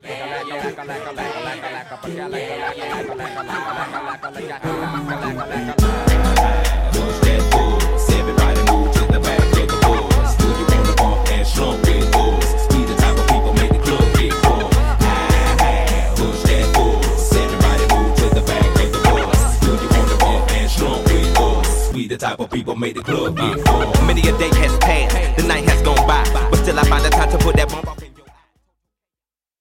Everybody move to the back of the bus. Do you wanna bump and slump with us? We the type of people make the club get full. Push that bus. Everybody move to the back of the bus. Do you wanna bump and slump with us? We the type of people make the club get full. Many a day has passed, the night has gone by, but still I find the time to put that bump up.